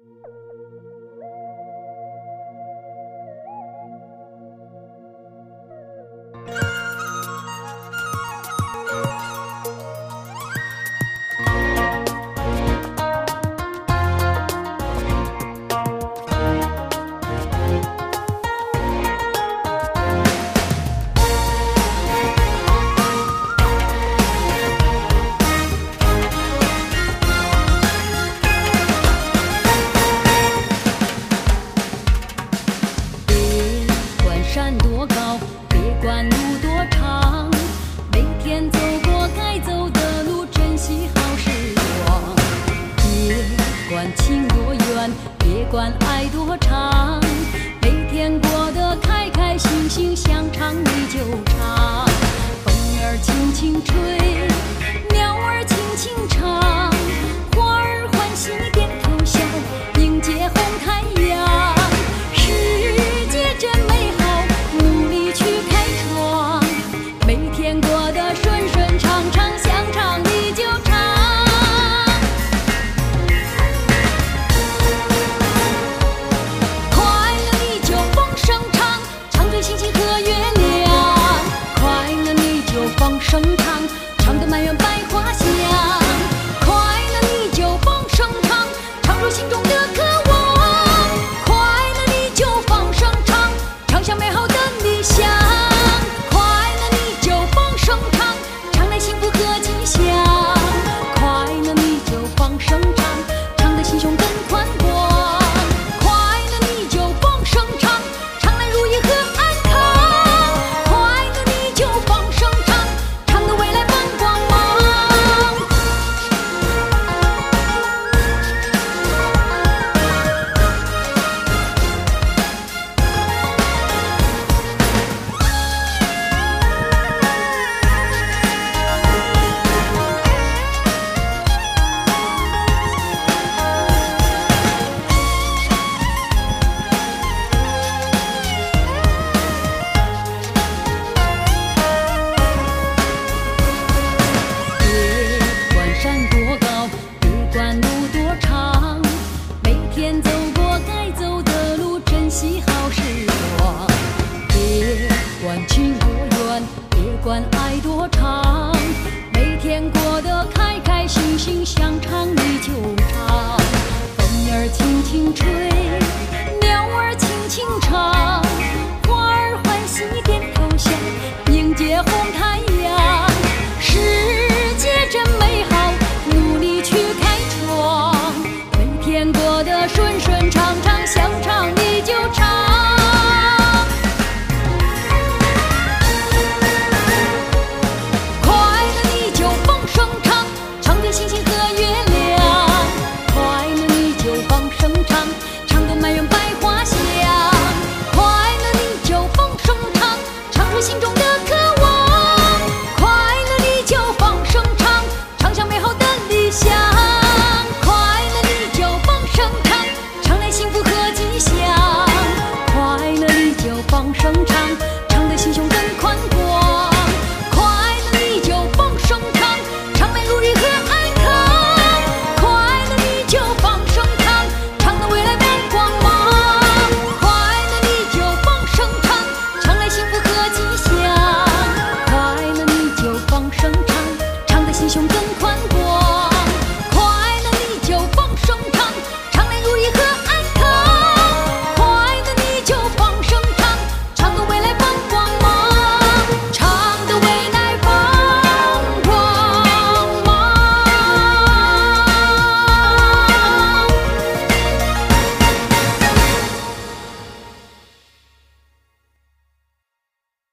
山多高，别管路多长，每天走过该走的路，珍惜好时光。别管情多远，别管爱多长，每天过得开开心心，想唱你就唱。风儿轻轻吹，鸟儿轻轻唱，花儿欢喜点头笑，迎接红太阳。世界真美好，努力去开创，每天过得顺顺畅畅，想唱你就唱。快乐你就放声唱，唱对星星和月亮。快乐你就放声唱，唱得满园百花香。快乐你就放声唱，唱出心中的渴望。快乐你就放声唱，唱响美好的理想。快乐你就放声唱，唱来幸福和吉祥。快乐你就放声唱，唱得心胸更宽广。快乐你就放声唱，唱来如意和安康。快乐你就放声唱，唱得未来放光芒。别管山多高，别管路多长，每天走过该走的路，珍惜好时光。别管情多远，别管爱多长，每天过得开开心心，想唱你就唱。风儿轻轻吹，鸟儿轻轻唱，花儿欢喜点头笑，迎接红太阳。世界真美好，努力去开创，每天过得顺顺畅畅，想唱你